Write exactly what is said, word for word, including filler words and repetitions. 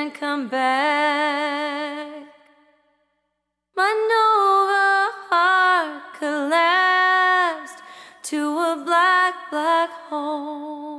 and come back. My Nova heart collapsed to a black, black hole.